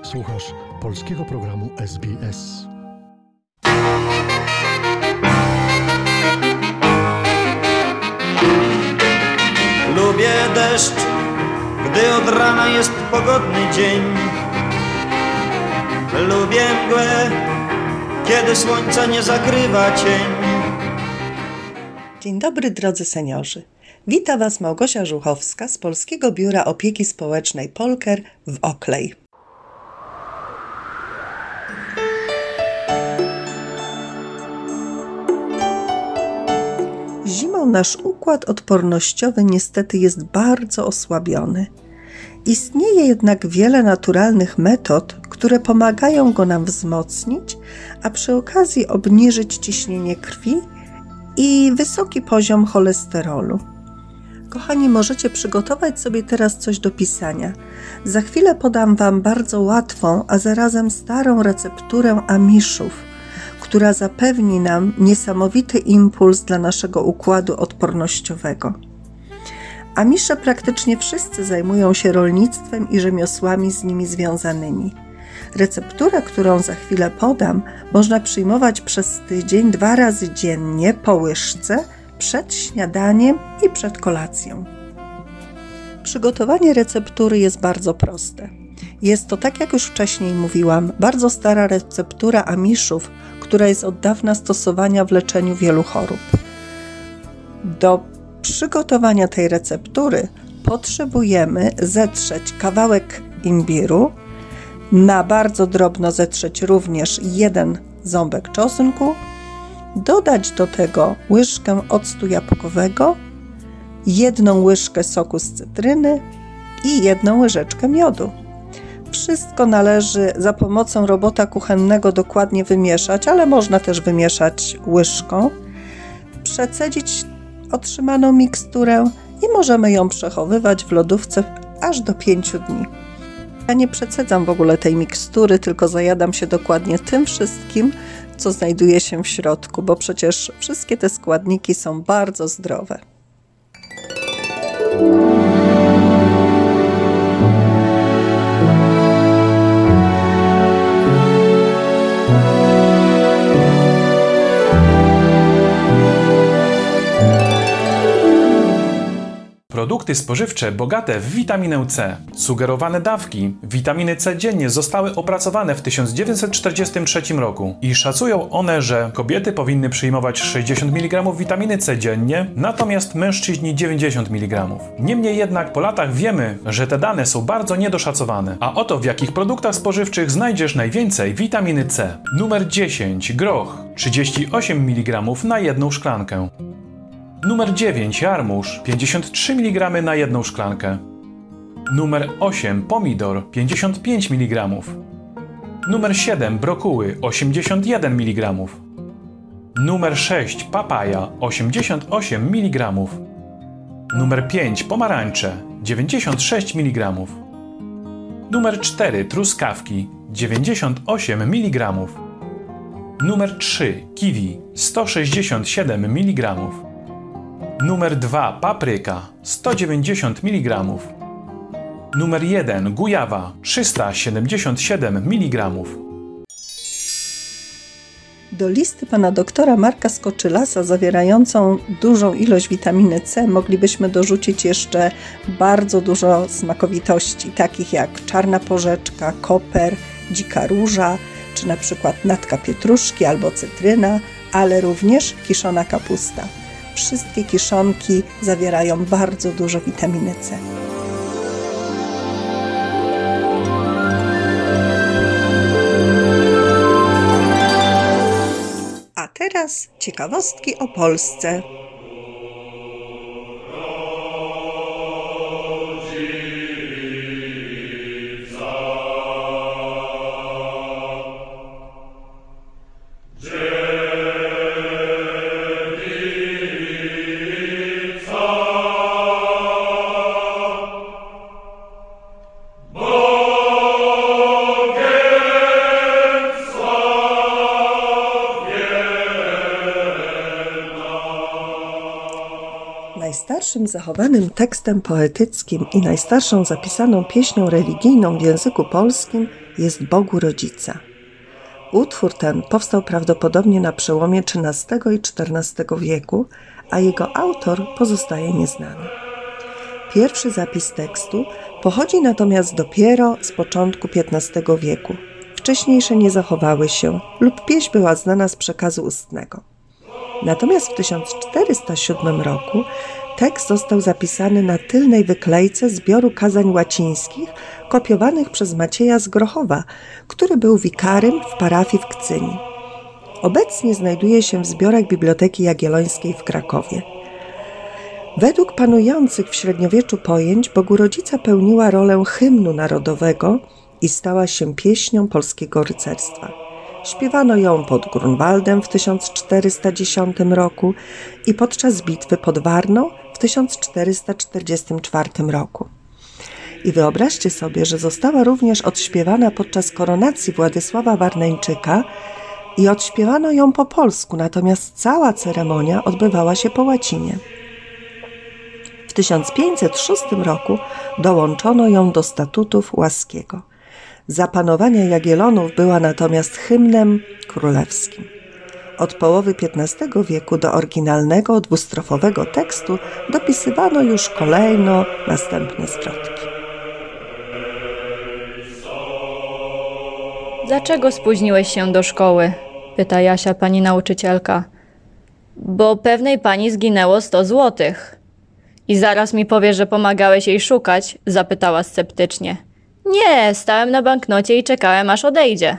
Słuchasz polskiego programu SBS. Lubię deszcz, gdy od rana jest pogodny dzień. Lubię mgłę, kiedy słońca nie zakrywa cień. Dzień dobry, drodzy seniorzy. Wita Was Małgosia Żuchowska z Polskiego Biura Opieki Społecznej Polker w Ockley. Zimą nasz układ odpornościowy niestety jest bardzo osłabiony. Istnieje jednak wiele naturalnych metod, które pomagają go nam wzmocnić, a przy okazji obniżyć ciśnienie krwi i wysoki poziom cholesterolu. Kochani, możecie przygotować sobie teraz coś do pisania. Za chwilę podam Wam bardzo łatwą, a zarazem starą recepturę amiszów, która zapewni nam niesamowity impuls dla naszego układu odpornościowego. Amisze praktycznie wszyscy zajmują się rolnictwem i rzemiosłami z nimi związanymi. Recepturę, którą za chwilę podam, można przyjmować przez tydzień 2 razy dziennie po łyżce przed śniadaniem i przed kolacją. Przygotowanie receptury jest bardzo proste. Jest to, tak jak już wcześniej mówiłam, bardzo stara receptura amiszów, która jest od dawna stosowana w leczeniu wielu chorób. Do przygotowania tej receptury potrzebujemy zetrzeć kawałek imbiru, na bardzo drobno zetrzeć również 1 ząbek czosnku, dodać do tego łyżkę octu jabłkowego, 1 łyżkę soku z cytryny i 1 łyżeczkę miodu. Wszystko należy za pomocą robota kuchennego dokładnie wymieszać, ale można też wymieszać łyżką, przecedzić otrzymaną miksturę i możemy ją przechowywać w lodówce aż do 5 dni. Ja nie przecedzam w ogóle tej mikstury, tylko zajadam się dokładnie tym wszystkim, co znajduje się w środku, bo przecież wszystkie te składniki są bardzo zdrowe. Produkty spożywcze bogate w witaminę C. Sugerowane dawki witaminy C dziennie zostały opracowane w 1943 roku i szacują one, że kobiety powinny przyjmować 60 mg witaminy C dziennie, natomiast mężczyźni 90 mg. Niemniej jednak po latach wiemy, że te dane są bardzo niedoszacowane. A oto w jakich produktach spożywczych znajdziesz najwięcej witaminy C. Numer 10. Groch. 38 mg na 1 szklankę. Numer 9. Jarmuż, 53 mg na 1 szklankę. Numer 8. Pomidor, 55 mg. Numer 7. Brokuły, 81 mg. Numer 6. Papaja, 88 mg. Numer 5. Pomarańcze, 96 mg. Numer 4. Truskawki, 98 mg. Numer 3. Kiwi, 167 mg. Numer 2. Papryka, 190 mg. Numer 1. Gujawa, 377 mg. Do listy pana doktora Marka Skoczylasa zawierającą dużą ilość witaminy C moglibyśmy dorzucić jeszcze bardzo dużo smakowitości, takich jak czarna porzeczka, koper, dzika róża, czy na przykład natka pietruszki albo cytryna, ale również kiszona kapusta. Wszystkie kiszonki zawierają bardzo dużo witaminy C. A teraz ciekawostki o Polsce. Najstarszym zachowanym tekstem poetyckim i najstarszą zapisaną pieśnią religijną w języku polskim jest Bogu Rodzica. Utwór ten powstał prawdopodobnie na przełomie XIII i XIV wieku, a jego autor pozostaje nieznany. Pierwszy zapis tekstu pochodzi natomiast dopiero z początku XV wieku. Wcześniejsze nie zachowały się lub pieśń była znana z przekazu ustnego. Natomiast w 1407 roku tekst został zapisany na tylnej wyklejce zbioru kazań łacińskich kopiowanych przez Macieja z Grochowa, który był wikarym w parafii w Kcyni. Obecnie znajduje się w zbiorach Biblioteki Jagiellońskiej w Krakowie. Według panujących w średniowieczu pojęć Bogu Rodzica pełniła rolę hymnu narodowego i stała się pieśnią polskiego rycerstwa. Śpiewano ją pod Grunwaldem w 1410 roku i podczas bitwy pod Warną w 1444 roku. I wyobraźcie sobie, że została również odśpiewana podczas koronacji Władysława Warneńczyka i odśpiewano ją po polsku, natomiast cała ceremonia odbywała się po łacinie. W 1506 roku dołączono ją do statutów Łaskiego. Za panowania Jagiellonów była natomiast hymnem królewskim. Od połowy XV wieku do oryginalnego dwustrofowego tekstu dopisywano już kolejno następne zwrotki. Dlaczego spóźniłeś się do szkoły? Pyta Jasia pani nauczycielka. Bo pewnej pani zginęło 100 złotych. I zaraz mi powiesz, że pomagałeś jej szukać? Zapytała sceptycznie. Nie, stałem na banknocie i czekałem, aż odejdzie.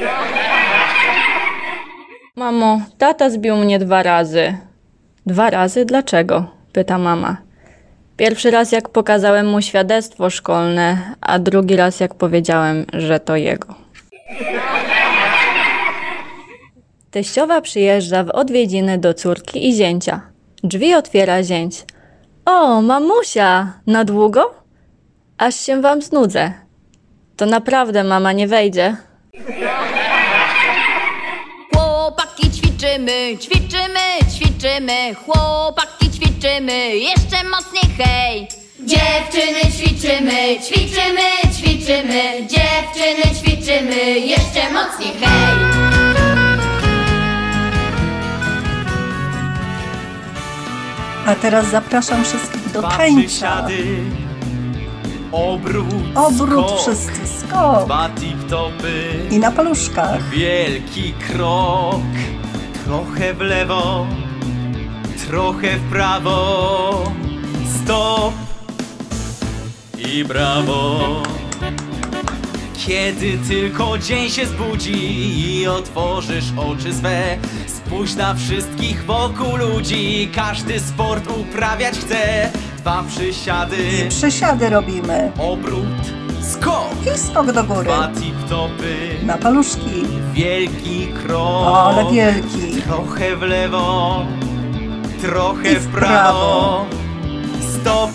Mamo, tata zbił mnie 2 razy. 2 razy? Dlaczego? Pyta mama. Pierwszy raz jak pokazałem mu świadectwo szkolne, a drugi raz jak powiedziałem, że to jego. Teściowa przyjeżdża w odwiedziny do córki i zięcia. Drzwi otwiera zięć. O, mamusia, na długo? Aż się wam znudzę. To naprawdę mama nie wejdzie. Chłopaki ćwiczymy, ćwiczymy, ćwiczymy. Chłopaki ćwiczymy, jeszcze mocniej hej. Dziewczyny ćwiczymy, ćwiczymy, ćwiczymy. Dziewczyny ćwiczymy, jeszcze mocniej hej. A teraz zapraszam wszystkich do tańca. Obrót skok, wszyscy, skok. 2 tip-topy I na paluszkach. Wielki krok. Trochę w lewo, trochę w prawo. Stop i brawo. Kiedy tylko dzień się zbudzi i otworzysz oczy swe, spójrz na wszystkich wokół ludzi. Każdy sport uprawiać chce. 2 przysiady, Przysiady robimy. obrót, skok. I skok do góry. 2 tip-topy, Na paluszki. wielki krok. O, ale wielki. Trochę w lewo, trochę I w w prawo. Stop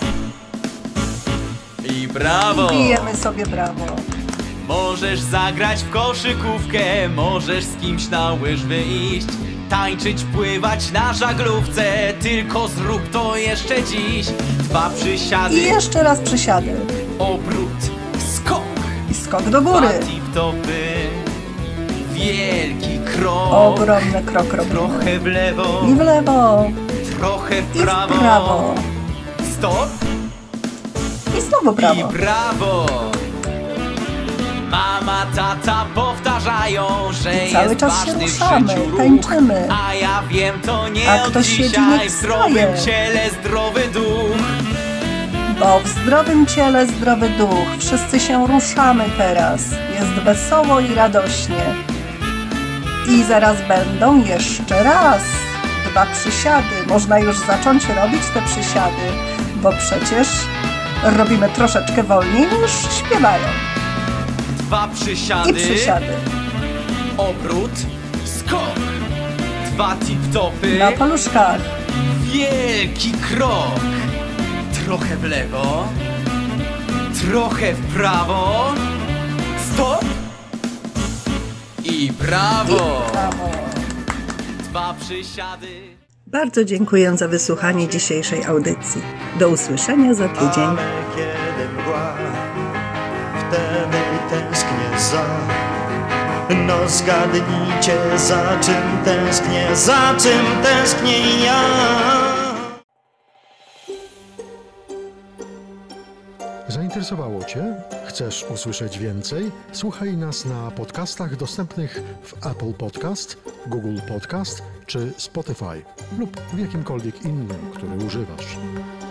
i brawo. Bijemy sobie brawo. Możesz zagrać w koszykówkę, możesz z kimś na łyżwy iść, tańczyć, pływać na żaglówce, tylko zrób to jeszcze dziś. 2 przysiady, I jeszcze raz przysiady. obrót, skok. I skok do 2 góry. tip-topy, wielki krok. Ogromny krok robimy. Trochę w lewo, I w lewo. trochę w I w prawo. prawo. Stop I znowu i prawo. brawo. Mama, tata powtarzają, że I cały jest czas się ważny w ruszamy, życiu ruch. tańczymy. A ja wiem, to nie A od kto siedzi, dzisiaj. niech W zdrowym wstaje. ciele zdrowy duch. Bo w zdrowym ciele zdrowy duch. Wszyscy się ruszamy teraz. Jest wesoło i radośnie. I zaraz będą jeszcze raz 2 przysiady. Można już zacząć robić te przysiady, bo przecież robimy troszeczkę wolniej niż śpiewają. 2 przysiady, I przysiady. obrót, skok. 2 tip-topy, Na paluszkach. wielki krok. Trochę w lewo, trochę w prawo. Stop i brawo. Brawo. 2 przysiady, Bardzo dziękuję za wysłuchanie dzisiejszej audycji. Do usłyszenia za tydzień. Ale kiedy mgła, wtedy tęsknię za. No zgadnijcie, za czym tęsknię ja. Zainteresowało Cię? Chcesz usłyszeć więcej? Słuchaj nas na podcastach dostępnych w Apple Podcast, Google Podcast czy Spotify lub w jakimkolwiek innym, który używasz.